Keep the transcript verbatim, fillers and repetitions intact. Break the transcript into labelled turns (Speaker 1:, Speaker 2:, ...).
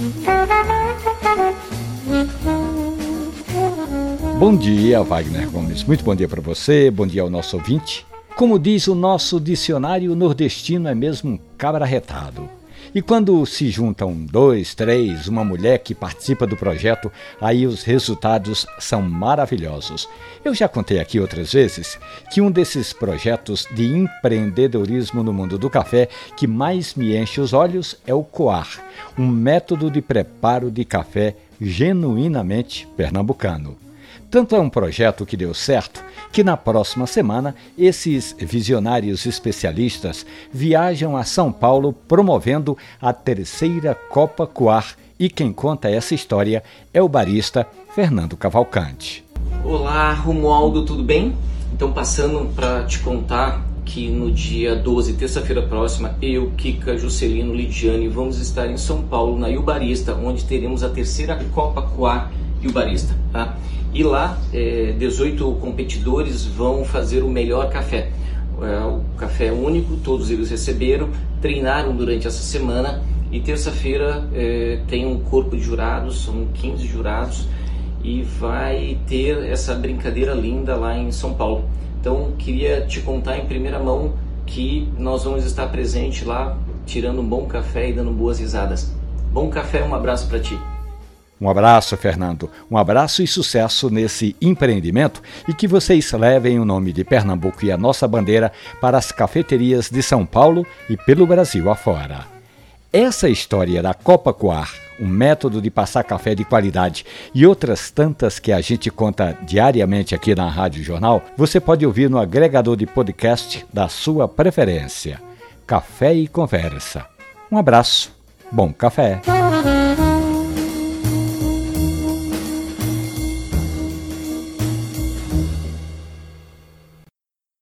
Speaker 1: Bom dia, Wagner Gomes. Muito bom dia para você, bom dia ao nosso ouvinte. Como diz o nosso dicionário, nordestino é mesmo um cabra retado. E quando se juntam dois, três, uma mulher que participa do projeto, aí os resultados são maravilhosos. Eu já contei aqui outras vezes que um desses projetos de empreendedorismo no mundo do café que mais me enche os olhos é o Coar, um método de preparo de café genuinamente pernambucano. Tanto é um projeto que deu certo que na próxima semana esses visionários especialistas viajam a São Paulo promovendo a terceira Copa Coar e quem conta essa história é o barista Fernando Cavalcante.
Speaker 2: Olá, Romualdo, tudo bem? Então passando para te contar que no dia doze, terça-feira próxima, eu, Kika, Juscelino, Lidiane vamos estar em São Paulo, na Ilbarista, onde teremos a terceira Copa Coar Ilbarista, tá? E lá, é, dezoito competidores vão fazer o melhor café. É, o café é único, todos eles receberam, treinaram durante essa semana e terça-feira é, tem um corpo de jurados, são quinze jurados e vai ter essa brincadeira linda lá em São Paulo. Então, queria te contar em primeira mão que nós vamos estar presentes lá, tirando um bom café e dando boas risadas. Bom café, um abraço para ti.
Speaker 1: Um abraço, Fernando. Um abraço e sucesso nesse empreendimento e que vocês levem o nome de Pernambuco e a nossa bandeira para as cafeterias de São Paulo e pelo Brasil afora. Essa história da Copa Coar, um método de passar café de qualidade e outras tantas que a gente conta diariamente aqui na Rádio Jornal, você pode ouvir no agregador de podcast da sua preferência. Café e Conversa. Um abraço. Bom café.